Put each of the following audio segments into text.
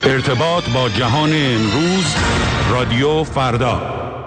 ارتباط با جهان امروز، رادیو فردا.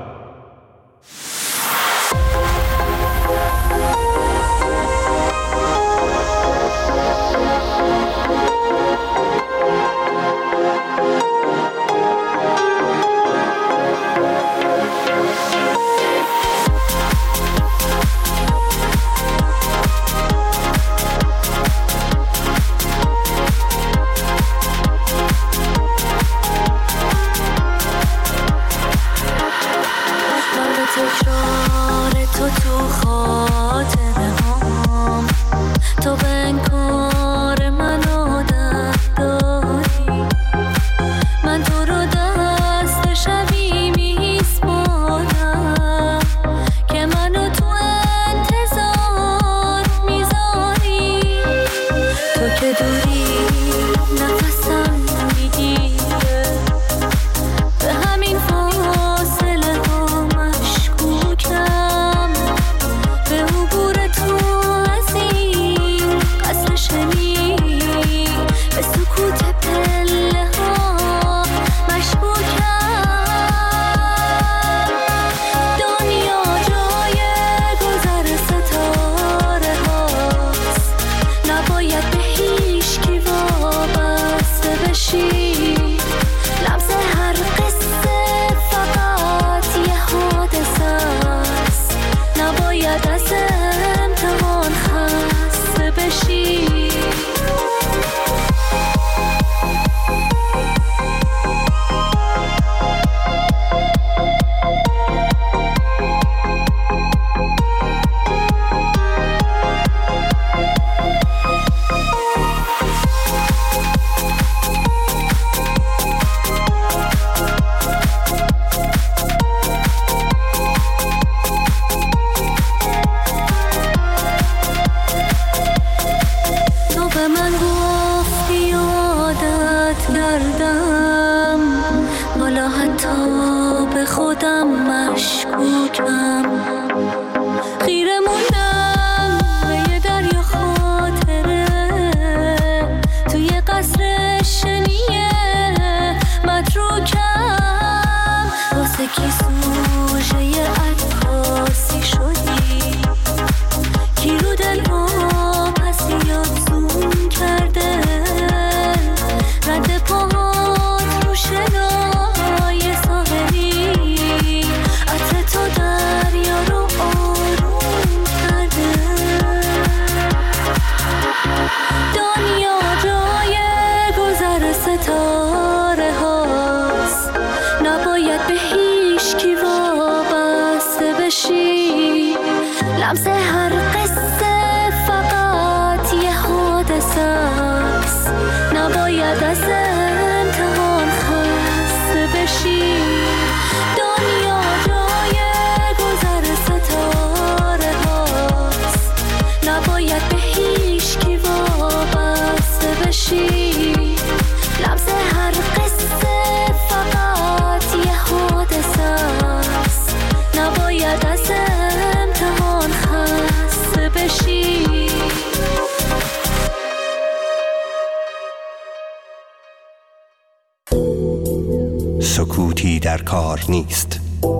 سکوتی در کار نیست.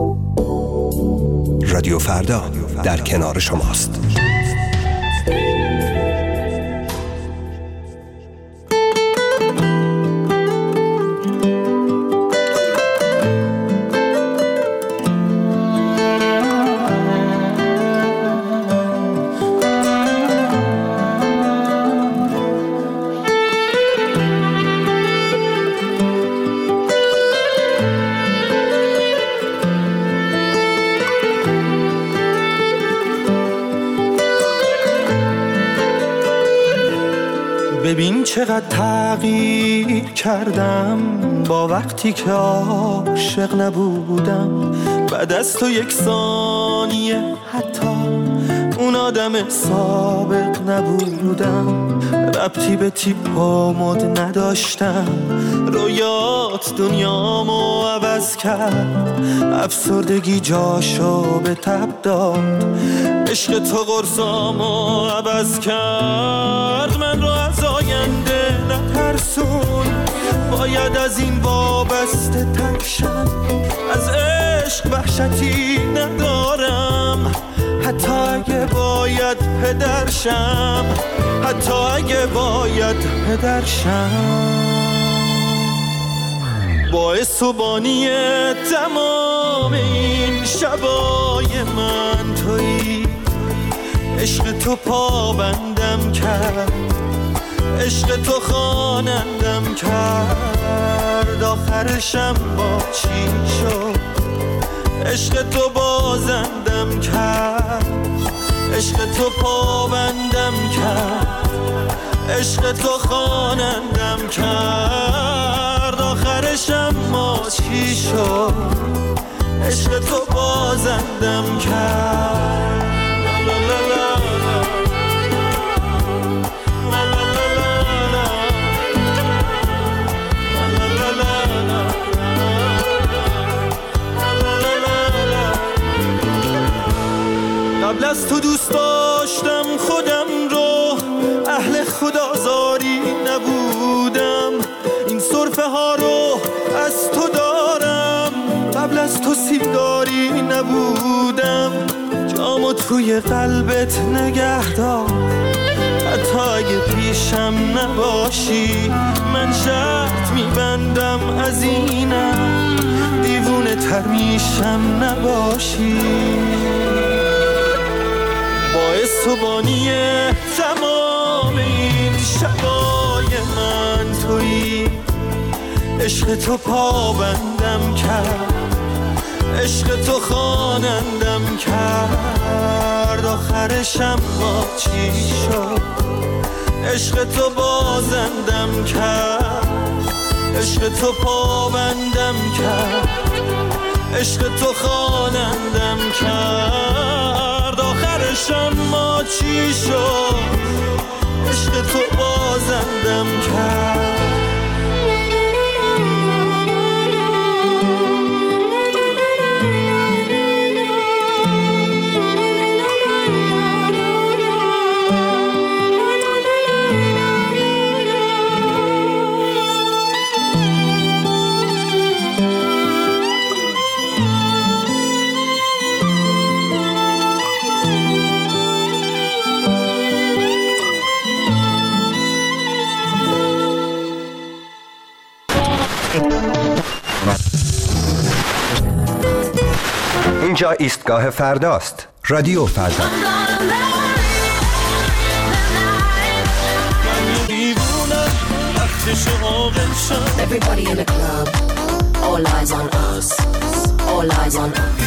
رادیو فردا در کنار شماست. ببین چقدر تغییر کردم با وقتی که عاشق نبودم. بعد از تو یک ثانیه حتی اون آدم سابق نبودم. ربطی به تیپ و مد نداشتم، رویات دنیامو عوض کرد. افسردگی جاشو به تب داد، عشق تو قرصامو عوض کرد. من رو از آینده نترسون، با باید از این وابسته ترشم، از عشق وحشتی ندارم، حتی اگه باید پدرشم، حتی اگه باید پدرشم. باعث و بانی تمام این شبای من تویی، عشق تو پابندم کرد، عشق تو خوانندم کرد، آخرشم با چی شد؟ عشق تو بازندم کرد، عشق تو پابندم کرد، عشق تو خوانندم کرد، آخرشم ما چی شد؟ عشق تو بازندم کرد. لا لا لا قبل از تو دوست داشتم خودم رو، اهل خدازاری نبودم، این سرفه ها رو از تو دارم، قبل از تو سیگاری نبودم، جامو توی قلبت نگه دار، حتی اگه پیشم نباشی، من شرط میبندم از اینم، دیوونه تر میشم نباشی. باعث و بانی تمام این شبای من تویی، عشق تو پابندم کرد، عشق تو خوانندم کرد، آخرشم با چی شد؟ عشق تو بازندم کرد، عشق تو پابندم کرد، عشق تو خوانندم کرد، آخرشم ما چی شد؟ عشق تو بازندم کرد. اینجا ایستگاه فرداست. رادیو فردا. Everybody in the club, all eyes on us, all eyes on us.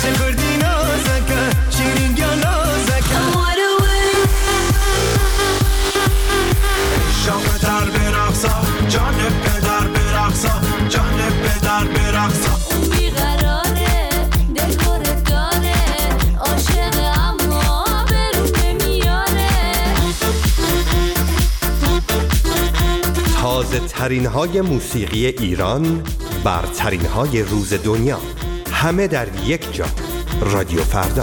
تازه ترین های موسیقی ایران، برترین های روز دنیا، همه در یک جا. رادیو فردا.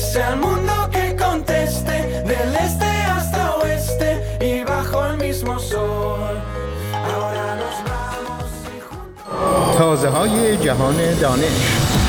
Ese al mundo que conteste, del este hasta oeste y bajo el mismo sol. Ahora nos vamos y juntos. تازه‌های جهان دانش.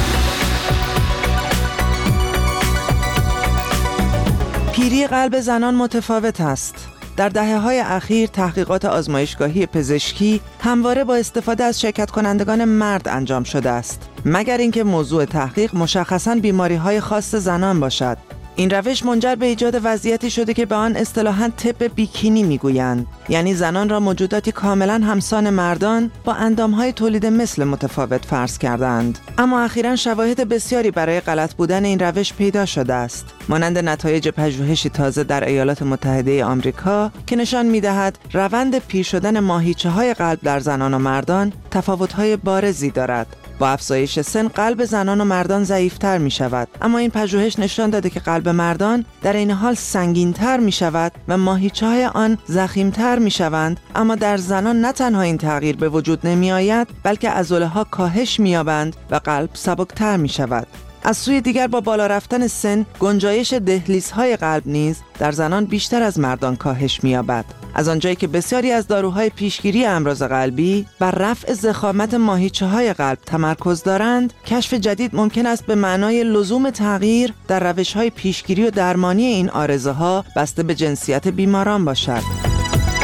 پیری قلب زنان متفاوت است. در دهه‌های اخیر تحقیقات آزمایشگاهی پزشکی همواره با استفاده از شرکت کنندگان مرد انجام شده است، مگر اینکه موضوع تحقیق مشخصاً بیماری‌های خاص زنان باشد. این روش منجر به ایجاد وضعیتی شده که به آن اصطلاحاً طب بیکینی میگویند، یعنی زنان را موجوداتی کاملاً همسان مردان با اندام‌های تولید مثل متفاوت فرض کردند. اما اخیراً شواهد بسیاری برای غلط بودن این روش پیدا شده است، مانند نتایج پژوهشی تازه در ایالات متحده آمریکا که نشان می‌دهد روند پیر شدن ماهیچه‌های قلب در زنان و مردان تفاوت‌های بارزی دارد. با افزایش سن قلب زنان و مردان ضعیف‌تر می‌شود، اما این پژوهش نشان داده که قلب مردان در این حال سنگین‌تر می‌شود و ماهیچه‌های آن ضخیم‌تر می‌شوند. اما در زنان نه تنها این تغییر به وجود نمی‌آید، بلکه عضله‌ها کاهش می‌یابند و قلب سبکتر می‌شود. از سوی دیگر با بالا رفتن سن، گنجایش دهلیزهای قلب نیز در زنان بیشتر از مردان کاهش می‌یابد. از آنجایی که بسیاری از داروهای پیشگیری امراض قلبی بر رفع ضخامت ماهیچه‌های قلب تمرکز دارند، کشف جدید ممکن است به معنای لزوم تغییر در روش‌های پیشگیری و درمانی این عارضه‌ها بسته به جنسیت بیماران باشد.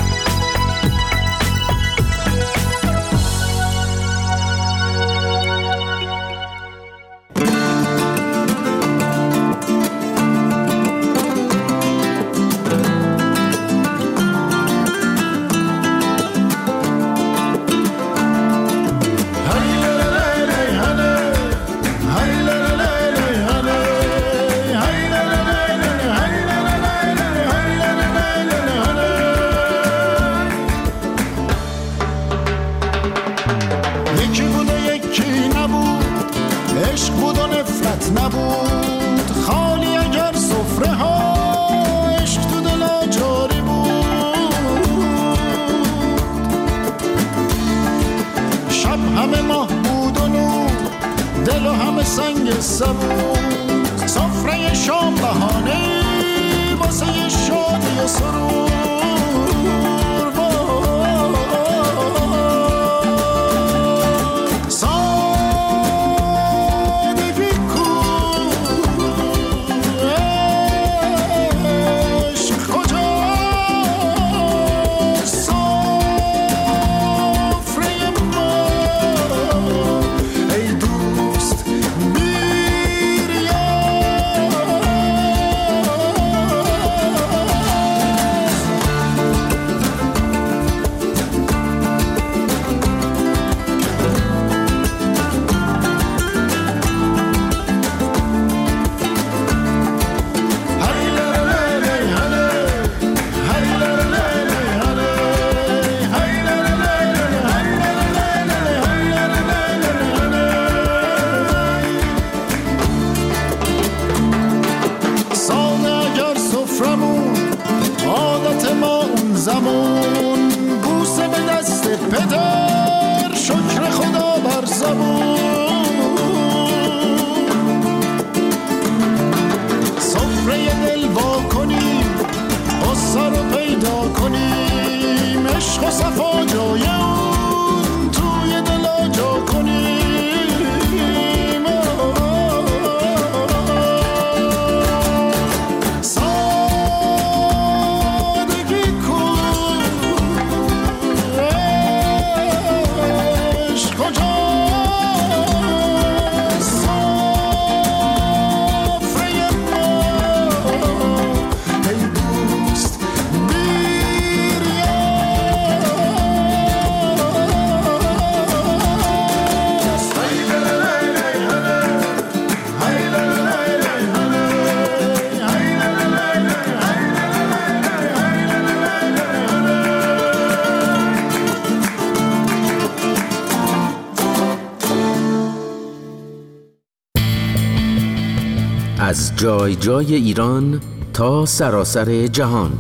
از جای جای ایران تا سراسر جهان.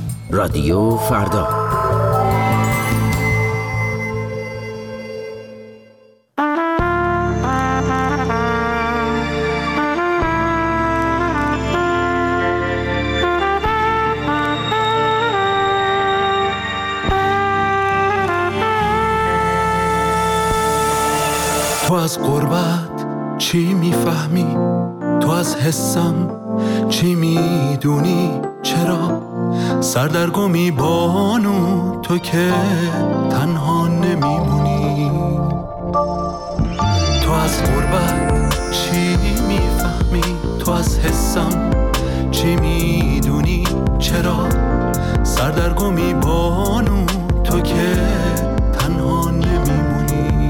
رادیو فردا. غربت چی میفهمی؟ تو از حسم چی میدونی؟ چرا سردرگمی بانو تو که تنها نمیمونی؟ تو از غربت چی میفهمی؟ تو از حسم چی میدونی؟ چرا سردرگمی بانو تو که تنها نمیمونی؟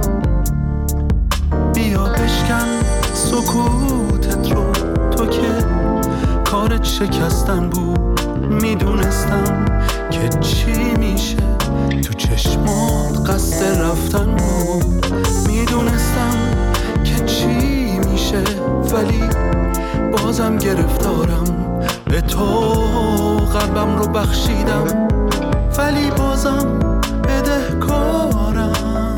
بیا بشکن سکوتت رو، تو که کارت شکستن بود. میدونستم که چی میشه، تو چشمات قصد رفتن بود. میدونستم که چی میشه، ولی بازم گرفتارم. به تو قلبم رو بخشیدم، ولی بازم بدهکارم.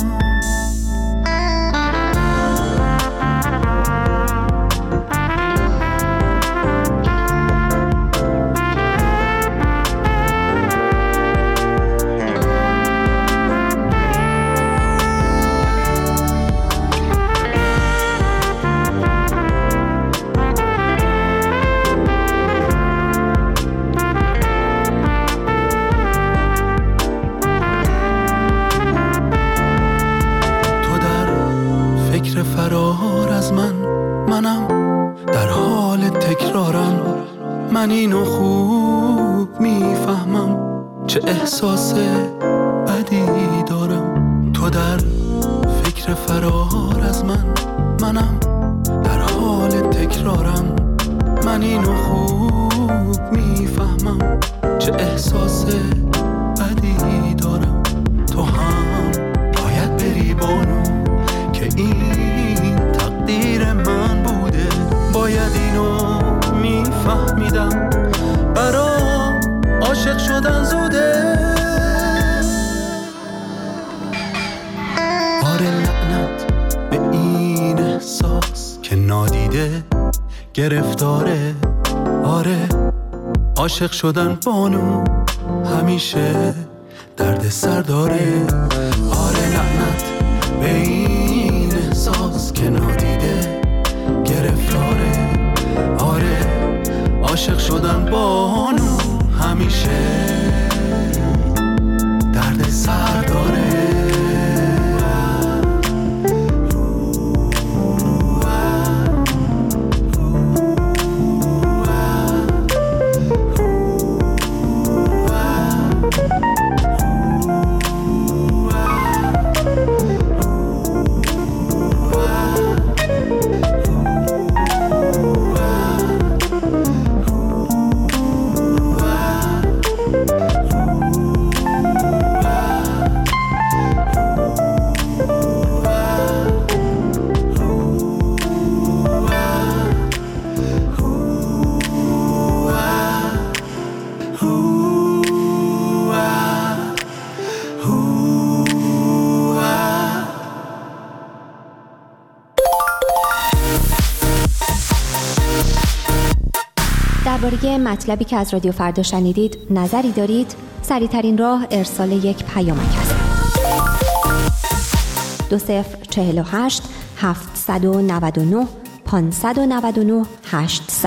فرار از منم در حال تکرارم. من اینو خوب میفهمم، چه احساس بدی دارم. تو در فکر فرار از منم در حال تکرارم. من اینو خوب میفهمم، چه احساس بدی دارم. تو هم باید بری بانو که این تقدیر من بوده. باید اینو میفهمیدم، برام عاشق شدن زوده. آره لعنت به این احساس که نادیده گرفتاره. آره عاشق شدن بانو همیشه درد سر داره. آره لعنت به این احساس که نادیده گرفتاره. آره عاشق شدن بانو همیشه درد سر داره. درباره مطلبی که از رادیو فردا شنیدید نظری دارید؟ سریع‌ترین راه ارسال یک پیامک است. 2048 799 599 800.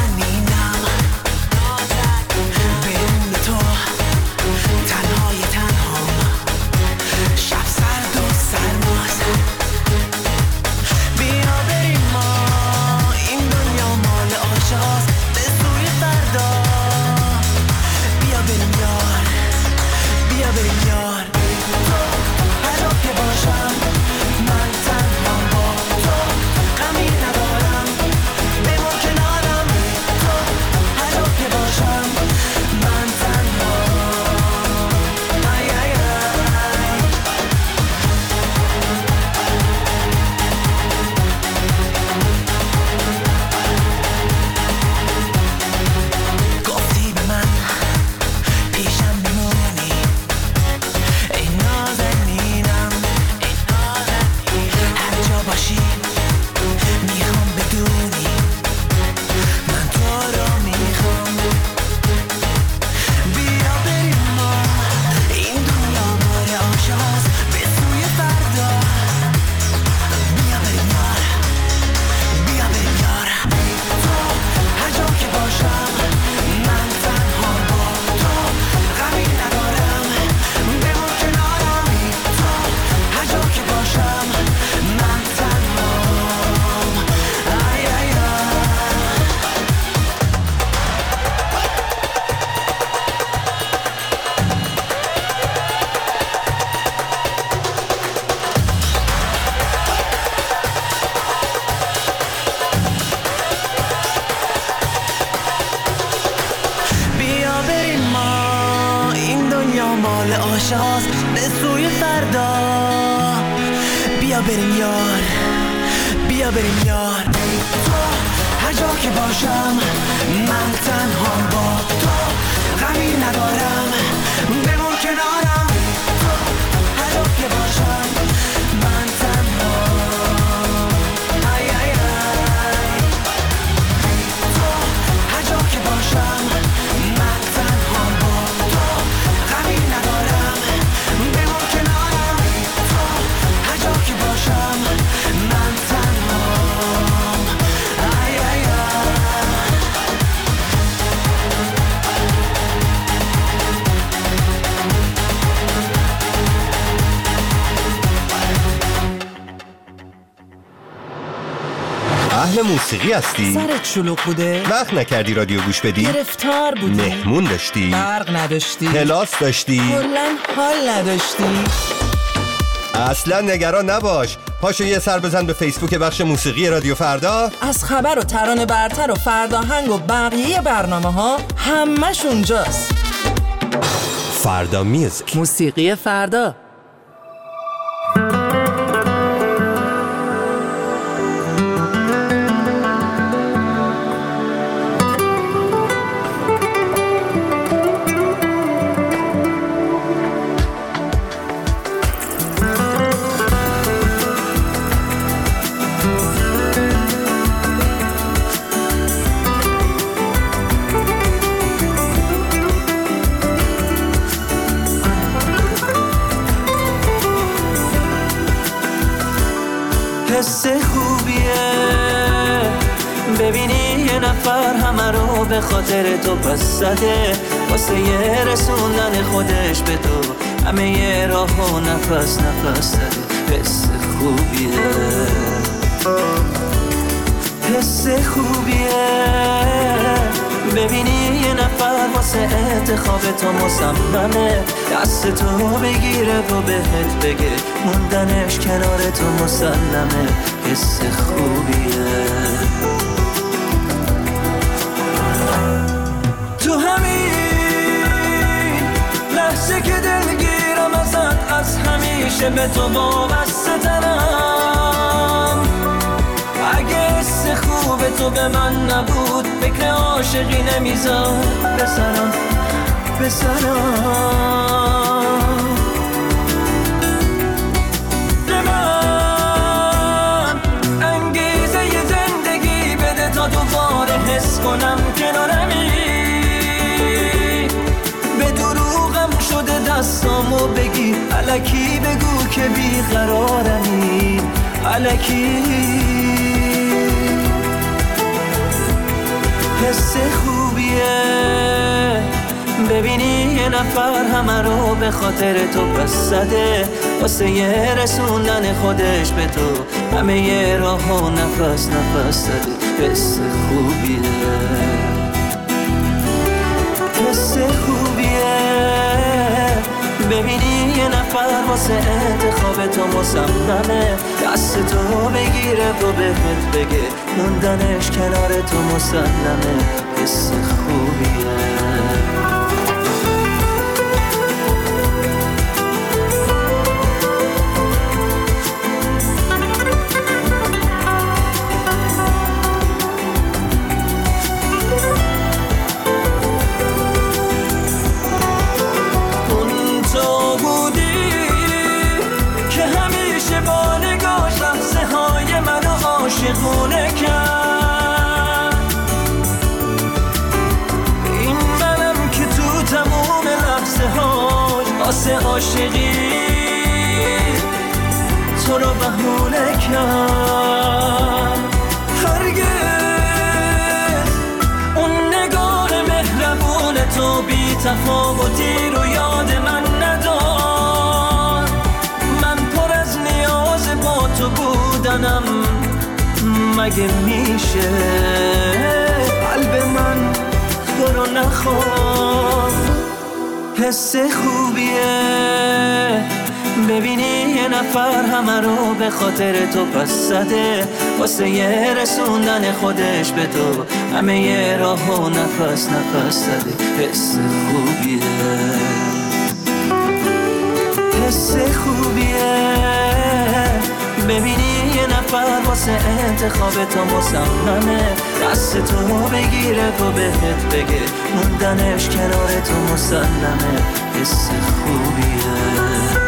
تنهای دنبال عاشقاست به سوی فردا. بیا بریم یار، بیا بریم یار. تو هر جا که باشم من تنها با تو، غمی ندارم بمون کنارم. تو هر جا که باشم من تنها، ای ای ای. تو هر جا که باشم من تنها با تو، غمی ندارم بمون کنارم. تو هر جا که باشم من تنها، ای ای ای. اهل موسیقی هستی؟ سرت شلوغ بوده؟ وقت نکردی رادیو گوش بدی؟ گرفتار بودی؟ مهمون داشتی؟ برق نداشتی؟ کلاس داشتی؟ کلاً حال نداشتی؟ اصلا نگران نباش، پاشو یه سر بزن به فیسبوک بخش موسیقی رادیو فردا. از خبر و ترانه برتر و فرداهنگ و بقیه برنامه ها همش اونجاست. فردا میوزیک، موسیقی فردا. حس خوبیه ببینی یه نفر همه رو به خاطر تو پس زده، واسه یه رسوندن خودش به تو همه یه راه و نفس نفس زده. حس خوبیه، حس خوبیه ببینی یه نفر واسه انتخاب تو مصممه، دست تو بگیره و بهت بگه موندنش کنار تو مسلمه. حس خوبیه. تو همین لحظه که دلگیرم ازت، از همیشه به تو وابسته ترم. اگه حس خوب تو به من نبود فکر عاشقی نمیذار بسرم به من انگیزه ی زندگی بده تا دوباره حس کنم کنارمی. به دروغم شده دستامو بگی، الکی بگو که بیقرارمی، الکی. حس خوبیه ببینی یه نفر همه رو به خاطر تو پس زده، واسه یه رسوندن خودش به تو همه یه راه و نفس نفس زده. حس خوبیه، حس خوبیه ببینی یه نفر واسه انتخاب تو مصممه، دست تو بگیره و بهت بگه موندنش کنار تو مسلمه. حس خوبیه. عاشقونه کرد این منم که تو تموم لحظه هاش واسه عاشقی تو رو بهونه کرد. هرگز اون نگاه مهربون تو بی تفاوتی رو یاد من ندار. من پر از نیاز با تو بودنم، مگه میشه قلب من تو رو نخواد. حس خوبیه ببینی یه نفر همه رو به خاطر تو پس زده، واسه یه رسوندن خودش به تو همه یه راه و نفس نفس زده. حس خوبیه. حس خوبیه ببینی یه نفر واسه انتخاب تو مصممه دست تو بگیره و بهت بگه موندنش کنار تو مسلمه حس خوبیه